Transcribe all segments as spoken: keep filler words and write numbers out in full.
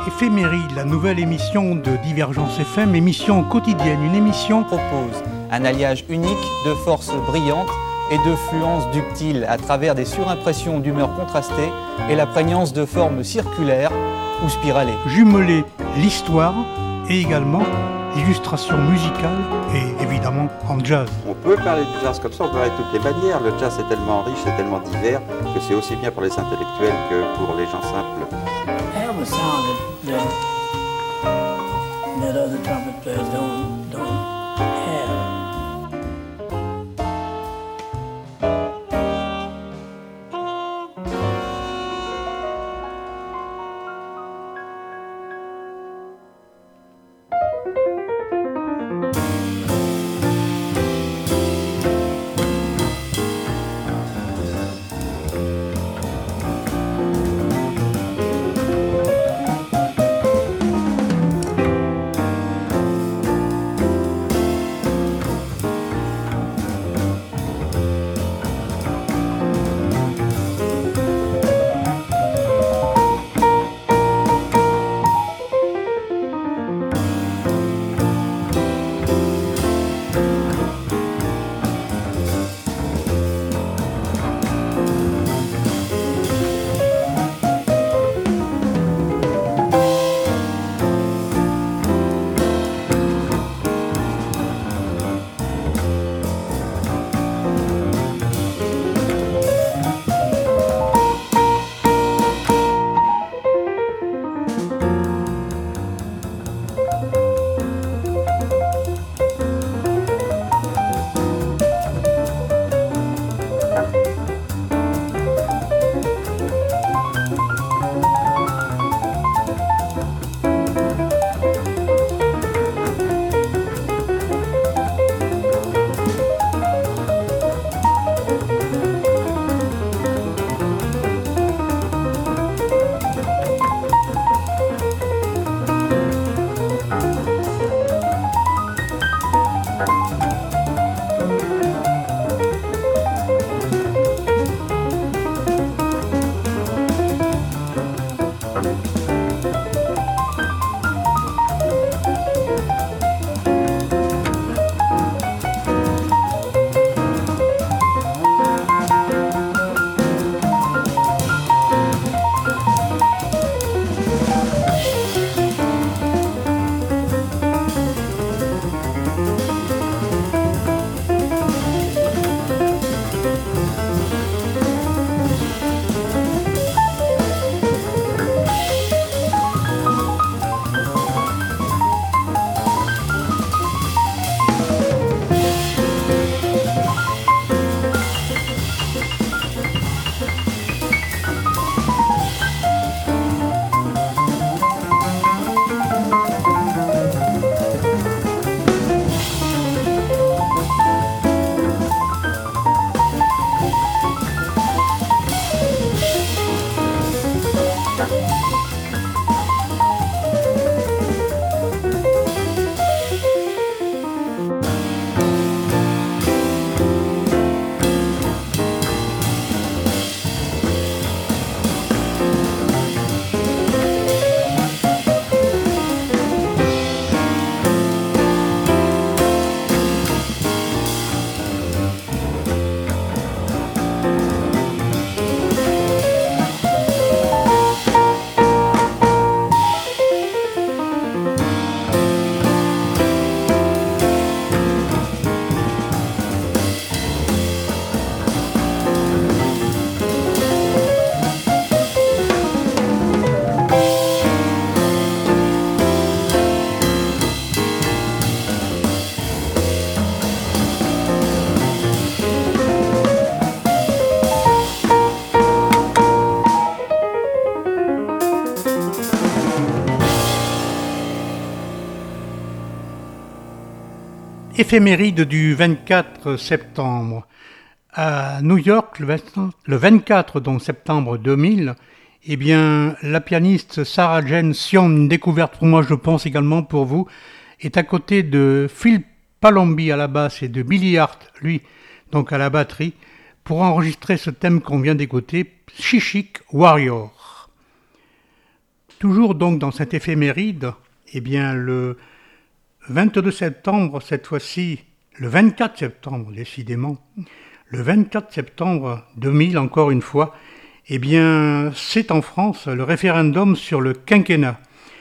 Éphéméride, la nouvelle émission de Divergence F M, émission quotidienne, une émission propose un alliage unique de forces brillantes et de fluences ductiles à travers des surimpressions d'humeurs contrastées et la prégnance de formes circulaires ou spiralées. Jumeler l'histoire et également l'illustration musicale et évidemment en jazz. On peut parler du jazz comme ça, on peut parler de toutes les manières. Le jazz est tellement riche et tellement divers que c'est aussi bien pour les intellectuels que pour les gens simples. I have a sound that, that, that other trumpet players don't, don't have. Éphéméride du vingt-quatre septembre. À New York, le vingt-quatre donc, septembre deux mille, eh bien, la pianiste Sarah Jane Sion, une découverte pour moi, je pense également pour vous, est à côté de Phil Palombi à la basse et de Billy Hart, lui, donc à la batterie, pour enregistrer ce thème qu'on vient d'écouter, Chic Warrior. Toujours donc dans cette éphéméride, eh bien le vingt-deux septembre, cette fois-ci, le vingt-quatre septembre décidément, le vingt-quatre septembre deux mille encore une fois, eh bien c'est en France le référendum sur le quinquennat.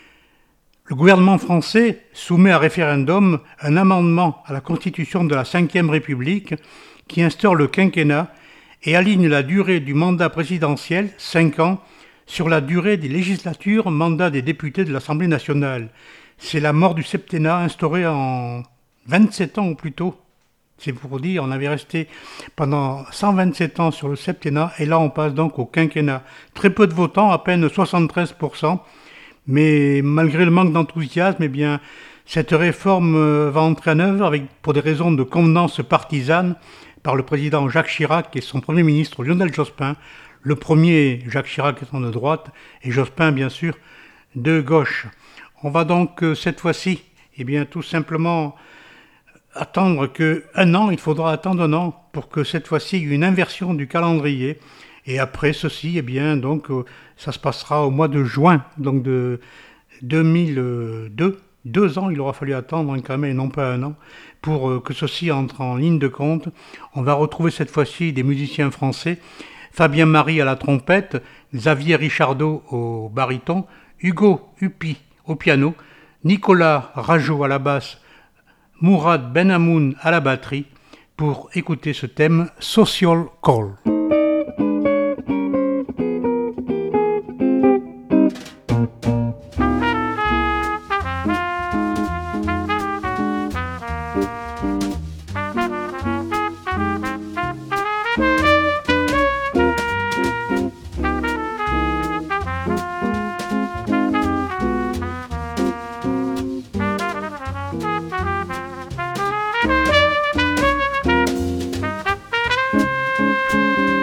Le gouvernement français soumet à référendum un amendement à la Constitution de la cinquième République qui instaure le quinquennat et aligne la durée du mandat présidentiel, cinq ans, sur la durée des législatures, mandat des députés de l'Assemblée nationale. C'est la mort du septennat instauré en vingt-sept ans ou plus tôt. C'est pour dire, on avait resté pendant cent vingt-sept ans sur le septennat et là on passe donc au quinquennat. Très peu de votants, à peine soixante-treize pour cent. Mais malgré le manque d'enthousiasme, eh bien, cette réforme va entrer en œuvre avec, pour des raisons de convenance partisane par le président Jacques Chirac et son premier ministre Lionel Jospin. Le premier, Jacques Chirac, étant de droite, et Jospin, bien sûr, de gauche. On va donc, cette fois-ci, eh bien, tout simplement attendre qu'un an, il faudra attendre un an pour que cette fois-ci, il y ait une inversion du calendrier. Et après ceci, eh bien, donc, ça se passera au mois de juin, donc de deux mille deux. Deux ans, il aura fallu attendre quand même, et non pas un an, pour que ceci entre en ligne de compte. On va retrouver cette fois-ci des musiciens français. Fabien Marie à la trompette, Xavier Richardot au baryton, Hugo Huppy au piano, Nicolas Rajo à la basse, Mourad Benhamoun à la batterie, pour écouter ce thème Social Call. Thank you.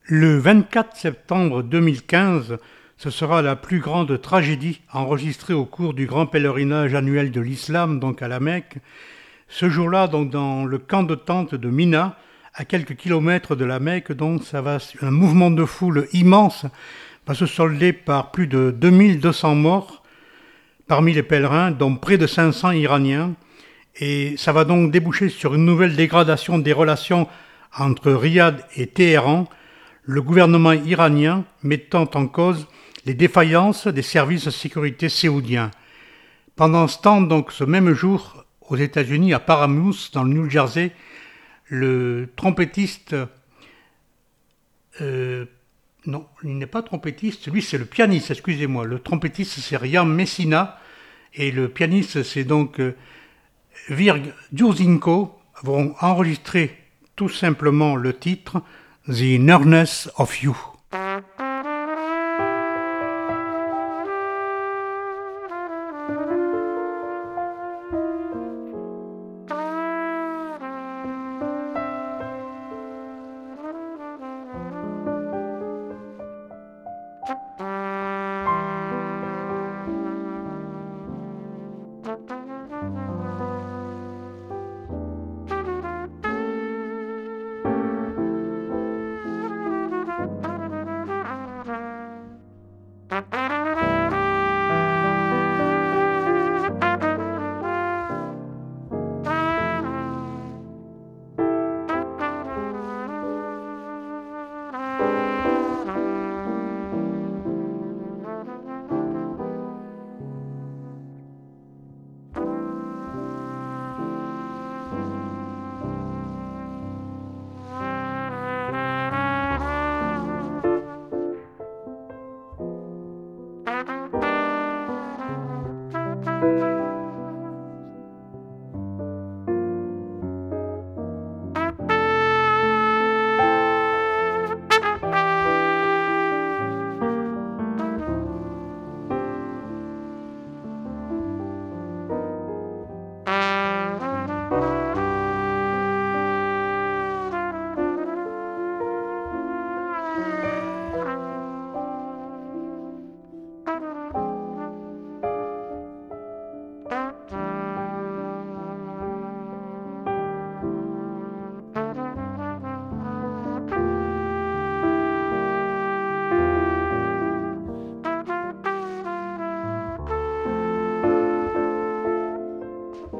Le vingt-quatre septembre deux mille quinze, ce sera la plus grande tragédie enregistrée au cours du grand pèlerinage annuel de l'islam, donc à la Mecque. Ce jour-là, donc dans le camp de tente de Mina, à quelques kilomètres de la Mecque, donc ça va, un mouvement de foule immense va se solder par plus de deux mille deux cents morts parmi les pèlerins, dont près de cinq cents Iraniens. Et ça va donc déboucher sur une nouvelle dégradation des relations entre Riyad et Téhéran, le gouvernement iranien mettant en cause les défaillances des services de sécurité saoudiens. Pendant ce temps, donc ce même jour, aux États-Unis, à Paramus, dans le New Jersey, le trompettiste, euh, non, il n'est pas trompettiste, lui c'est le pianiste, excusez-moi, le trompettiste c'est Rian Messina, et le pianiste c'est donc euh, Virg Djurzinko, vont enregistrer tout simplement le titre « The Nearness of You ».